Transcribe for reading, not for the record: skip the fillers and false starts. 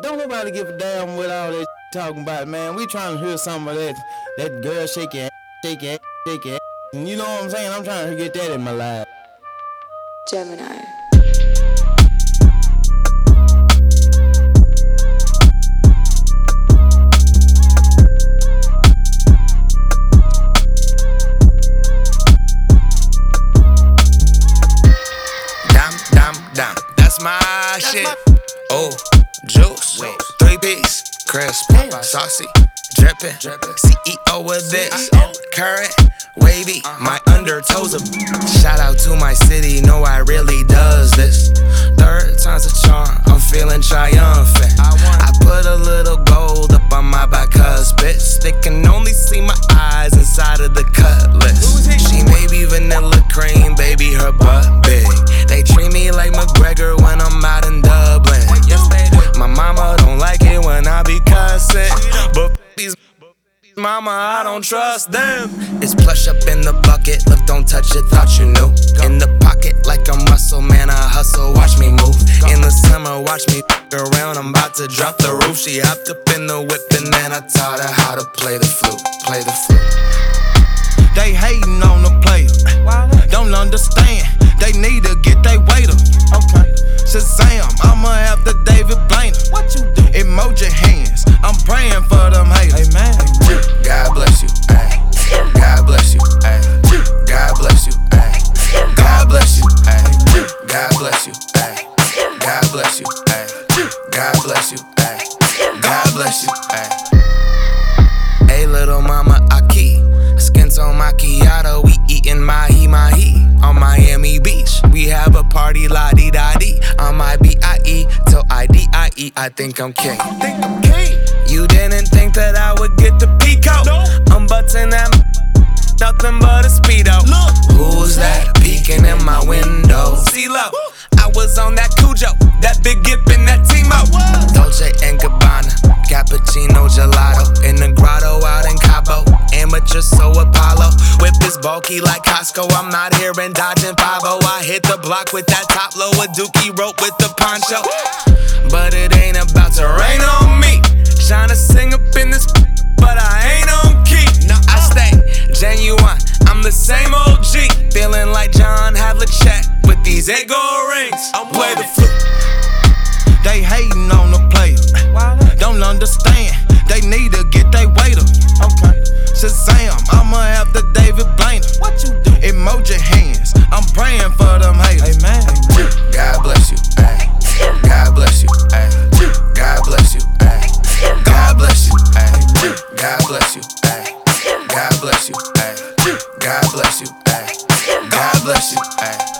Don't nobody give a damn what all that talking about, man. We trying to hear some of that girl shake your ass, shake your ass, shake your ass. And you know what I'm saying? I'm trying to get that in my life. Gemini. Dam, that's my shit. Oh, juice, 3-piece, crisp, saucy, drippin', CEO of this, current, wavy, my undertoes are. Shout out to my city, know I really does this. Third time's a charm, I'm feeling triumphant. I put a little gold up on my bicuspid. They can only see my eyes inside of the cutlass. She may be vanilla cream, baby, her butt big. They treat me like McGregor when I'm out in Dublin. My mama don't like it when I be cussing, but these mama, I don't trust them. It's plush up in the bucket, look, don't touch it, thought you knew. In the pocket like I'm Russell, man, I hustle, watch me move. In the summer, watch me around, I'm about to drop the roof. She hopped up in the whip and then I taught her how to play the flute, play the flute. They hating on the player, don't understand. They need to get they weight up. Okay. Shazam, I'ma have the David Blaine. What you do? Emoji hands, I'm praying for them haters. Amen. God bless you, ayy. God bless you, ayy. God bless you, ayy. God bless you, ayy. God bless you, ayy. God bless you, ayy. God bless you, ayy. God bless you, ayy. Hey, little mama, Aki. Skin tone macchiato, we eatin' mahi on Miami Beach. We have a party la-di-da-di on my B.I.E. till I-D-I-E. I think I'm king. You didn't think that I would get the peacoat? I'm buttin' that nothing but a speedo. Who's that peeking in my window? CeeLo, I was on that Cujo, that big Gip and that Timo. Dolce & Gabbana, cappuccino gelato in the grotto out in Cabo. Amateur, so Apollo. Whip is bulky like Costco. I'm not here and dodging 5-0. I hit the block with that top low, a dookie rope with the poncho. But it ain't about to rain on me. Tryna sing up in this, but I ain't on key. I stay genuine, I'm the same OG. Feeling like John Havlicek with these ego rings. I'm play the flute. They hating on the player, don't understand. They need to get they weight up. Okay. Shazam, I'ma have the David Blaine. What you do? Emoji hands, I'm praying for them haters. Amen. God bless you, ayy. God bless you, ayy. God bless you, ayy. God bless you, ayy. God bless you, ayy. God bless you, ayy. God bless you, ayy. God bless you, ayy.